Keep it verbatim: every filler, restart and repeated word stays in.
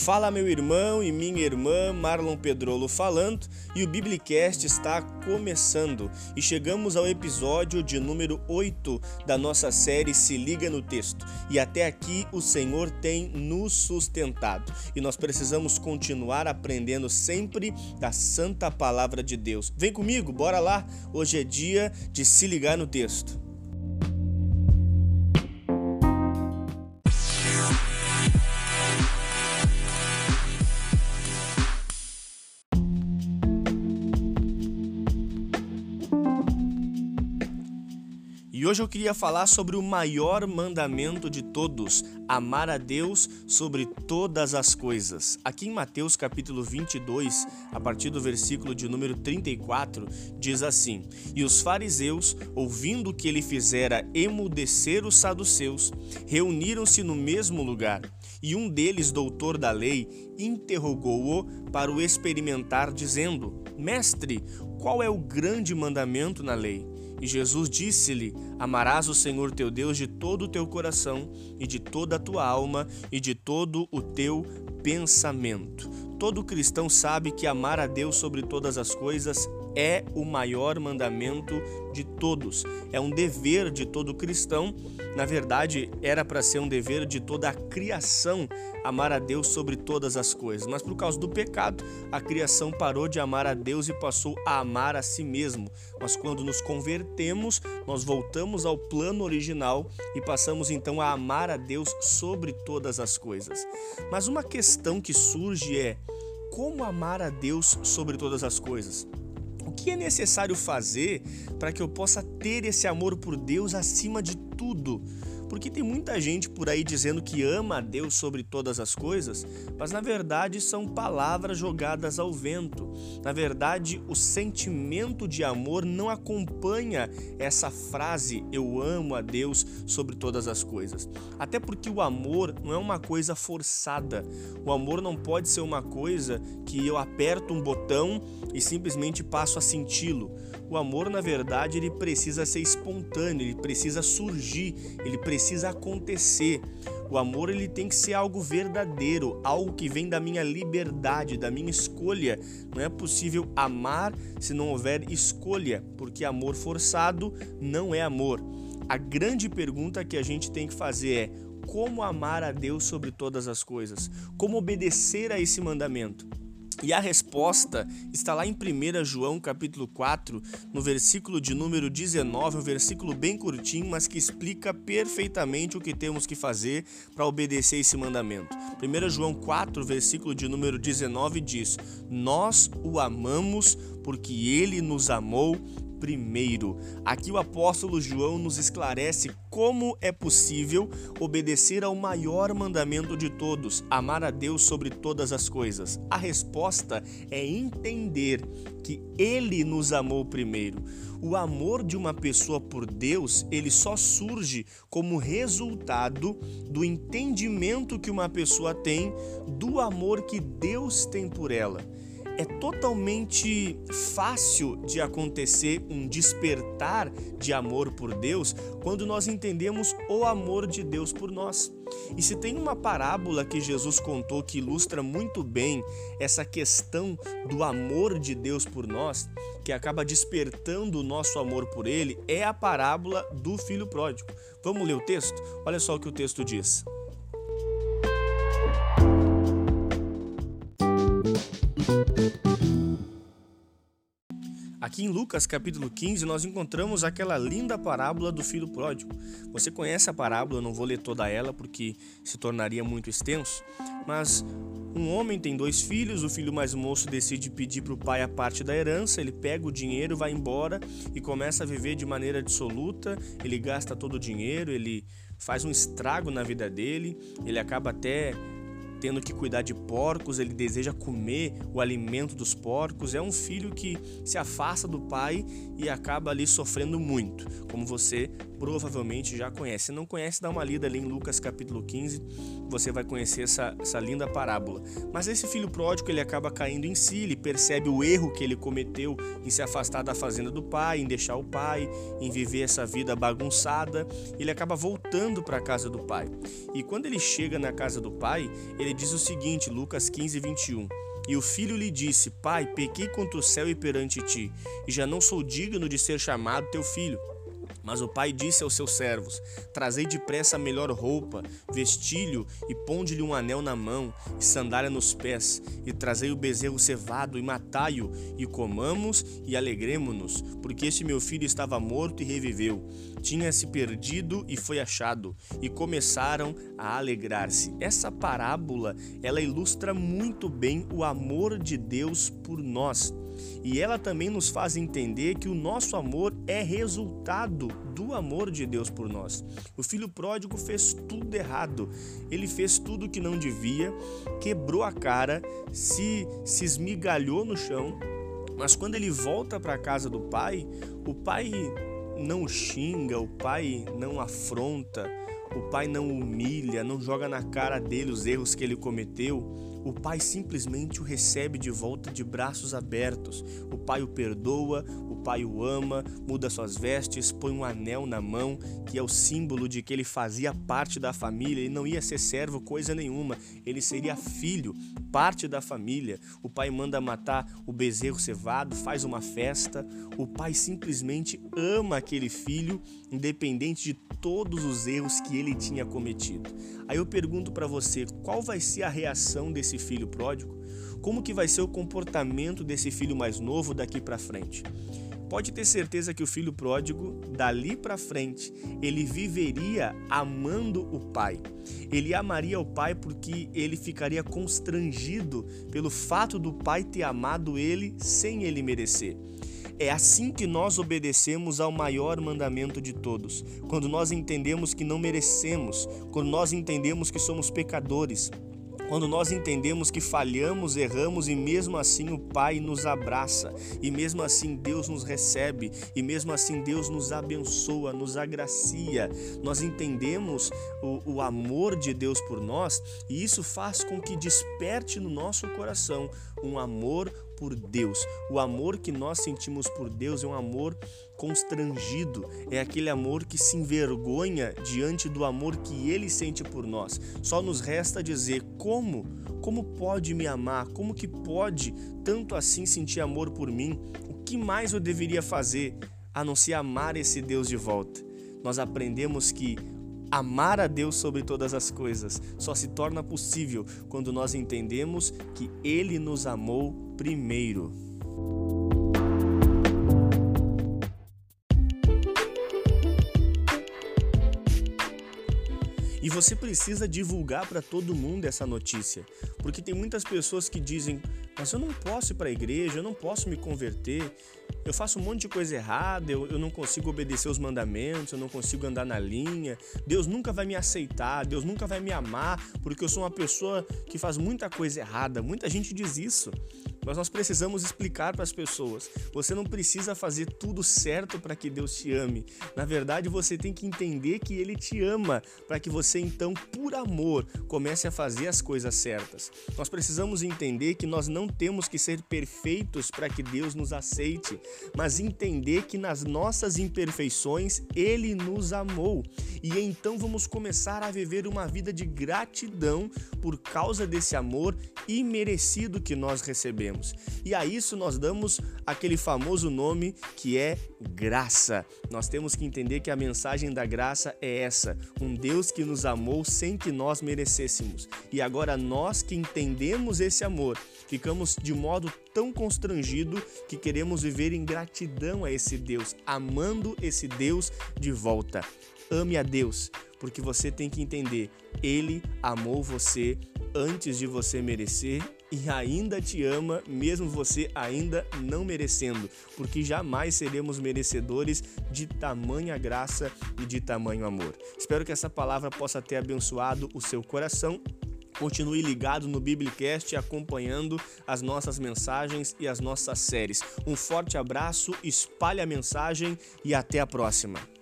Fala, meu irmão e minha irmã, Marlon Pedrolo falando, e o Biblicast está começando. E chegamos ao episódio de número oito da nossa série Se Liga no Texto. E até aqui o Senhor tem nos sustentado. E nós precisamos continuar aprendendo sempre da Santa Palavra de Deus. Vem comigo, bora lá! Hoje é dia de se ligar no texto. E hoje eu queria falar sobre o maior mandamento de todos, amar a Deus sobre todas as coisas. Aqui em Mateus capítulo vinte e dois, a partir do versículo de número trinta e quatro, diz assim: E os fariseus, ouvindo que ele fizera emudecer os saduceus, reuniram-se no mesmo lugar. E um deles, doutor da lei, interrogou-o para o experimentar, dizendo: Mestre, qual é o grande mandamento na lei? E Jesus disse-lhe: Amarás o Senhor teu Deus de todo o teu coração, e de toda a tua alma, e de todo o teu pensamento. Todo cristão sabe que amar a Deus sobre todas as coisas é o maior mandamento de todos. É um dever de todo cristão. Na verdade, era para ser um dever de toda a criação amar a Deus sobre todas as coisas. Mas por causa do pecado, a criação parou de amar a Deus e passou a amar a si mesmo. Mas quando nos convertemos, nós voltamos ao plano original e passamos então a amar a Deus sobre todas as coisas. Mas uma questão que surge é: como amar a Deus sobre todas as coisas? O que é necessário fazer para que eu possa ter esse amor por Deus acima de tudo? Porque tem muita gente por aí dizendo que ama a Deus sobre todas as coisas, mas na verdade são palavras jogadas ao vento. Na verdade, o sentimento de amor não acompanha essa frase, eu amo a Deus sobre todas as coisas. Até porque o amor não é uma coisa forçada. O amor não pode ser uma coisa que eu aperto um botão e simplesmente passo a senti-lo. O amor, na verdade, ele precisa ser espontâneo, ele precisa surgir, ele precisa acontecer. O amor, ele tem que ser algo verdadeiro, algo que vem da minha liberdade, da minha escolha. Não é possível amar se não houver escolha, porque amor forçado não é amor. A grande pergunta que a gente tem que fazer é: como amar a Deus sobre todas as coisas? Como obedecer a esse mandamento? E a resposta está lá em primeiro João capítulo quatro, no versículo de número dezenove, um versículo bem curtinho, mas que explica perfeitamente o que temos que fazer para obedecer esse mandamento. primeiro João quatro, versículo de número dezenove diz: Nós o amamos porque ele nos amou primeiro. Aqui o apóstolo João nos esclarece como é possível obedecer ao maior mandamento de todos, amar a Deus sobre todas as coisas. A resposta é entender que ele nos amou primeiro. O amor de uma pessoa por Deus, ele só surge como resultado do entendimento que uma pessoa tem do amor que Deus tem por ela. É totalmente fácil de acontecer um despertar de amor por Deus quando nós entendemos o amor de Deus por nós. E se tem uma parábola que Jesus contou que ilustra muito bem essa questão do amor de Deus por nós, que acaba despertando o nosso amor por Ele, é a parábola do filho pródigo. Vamos ler o texto? Olha só o que o texto diz. Aqui em Lucas capítulo quinze nós encontramos aquela linda parábola do filho pródigo. Você conhece a parábola, eu não vou ler toda ela porque se tornaria muito extenso, mas um homem tem dois filhos, o filho mais moço decide pedir para o pai a parte da herança, ele pega o dinheiro, vai embora e começa a viver de maneira dissoluta, ele gasta todo o dinheiro, ele faz um estrago na vida dele, ele acaba até tendo que cuidar de porcos, ele deseja comer o alimento dos porcos. É um filho que se afasta do pai e acaba ali sofrendo muito, como você provavelmente já conhece. Se não conhece, dá uma lida ali em Lucas capítulo quinze, você vai conhecer essa, essa linda parábola. Mas esse filho pródigo, ele acaba caindo em si, ele percebe o erro que ele cometeu em se afastar da fazenda do pai, em deixar o pai, em viver essa vida bagunçada. Ele acaba voltando para a casa do pai. E quando ele chega na casa do pai, ele diz o seguinte, Lucas quinze, vinte e um. E o filho lhe disse: Pai, pequei contra o céu e perante ti, e já não sou digno de ser chamado teu filho. Mas o pai disse aos seus servos: Trazei depressa a melhor roupa, vestilho e ponde-lhe um anel na mão e sandália nos pés, e trazei o bezerro cevado e matai-o, e comamos e alegremo-nos, porque este meu filho estava morto e reviveu, tinha-se perdido e foi achado, e começaram a alegrar-se. Essa parábola, ela ilustra muito bem o amor de Deus por nós. E ela também nos faz entender que o nosso amor é resultado do amor de Deus por nós. O filho pródigo fez tudo errado. Ele fez tudo que não devia, quebrou a cara, se, se esmigalhou no chão. Mas quando ele volta para a casa do pai, o pai não xinga, o pai não afronta, o pai não humilha, não joga na cara dele os erros que ele cometeu. O pai simplesmente o recebe de volta de braços abertos. O pai o perdoa, o pai o ama, muda suas vestes, põe um anel na mão, que é o símbolo de que ele fazia parte da família. Ele não ia ser servo coisa nenhuma, ele seria filho, parte da família. O pai manda matar o bezerro cevado, faz uma festa. O pai simplesmente ama aquele filho, independente de todos os erros que ele tinha cometido. Aí eu pergunto para você, qual vai ser a reação desse filho pródigo? Como que vai ser o comportamento desse filho mais novo daqui para frente? Pode ter certeza que o filho pródigo, dali para frente, ele viveria amando o pai. Ele amaria o pai porque ele ficaria constrangido pelo fato do pai ter amado ele sem ele merecer. É assim que nós obedecemos ao maior mandamento de todos, quando nós entendemos que não merecemos, quando nós entendemos que somos pecadores, quando nós entendemos que falhamos, erramos e mesmo assim o Pai nos abraça, e mesmo assim Deus nos recebe, e mesmo assim Deus nos abençoa, nos agracia. Nós entendemos o, o amor de Deus por nós, e isso faz com que desperte no nosso coração um amor por Deus. O amor que nós sentimos por Deus é um amor constrangido, é aquele amor que se envergonha diante do amor que Ele sente por nós. Só nos resta dizer: como? Como pode me amar? Como que pode tanto assim sentir amor por mim? O que mais eu deveria fazer a não ser amar esse Deus de volta? Nós aprendemos que amar a Deus sobre todas as coisas só se torna possível quando nós entendemos que Ele nos amou primeiro. E você precisa divulgar para todo mundo essa notícia, porque tem muitas pessoas que dizem: mas eu não posso ir para a igreja, eu não posso me converter, eu faço um monte de coisa errada, eu, eu não consigo obedecer os mandamentos, eu não consigo andar na linha, Deus nunca vai me aceitar, Deus nunca vai me amar, porque eu sou uma pessoa que faz muita coisa errada. Muita gente diz isso. Mas nós precisamos explicar para as pessoas: você não precisa fazer tudo certo para que Deus te ame. Na verdade, você tem que entender que Ele te ama, para que você então, por amor, comece a fazer as coisas certas. Nós precisamos entender que nós não temos que ser perfeitos para que Deus nos aceite, mas entender que nas nossas imperfeições Ele nos amou. E então vamos começar a viver uma vida de gratidão por causa desse amor imerecido que nós recebemos. E a isso nós damos aquele famoso nome que é graça. Nós temos que entender que a mensagem da graça é essa: um Deus que nos amou sem que nós merecêssemos. E agora nós que entendemos esse amor, ficamos de modo tão constrangido que queremos viver em gratidão a esse Deus, amando esse Deus de volta. Ame a Deus, porque você tem que entender: Ele amou você antes de você merecer e ainda te ama, mesmo você ainda não merecendo, porque jamais seremos merecedores de tamanha graça e de tamanho amor. Espero que essa palavra possa ter abençoado o seu coração. Continue ligado no Biblicast, acompanhando as nossas mensagens e as nossas séries. Um forte abraço, espalhe a mensagem e até a próxima.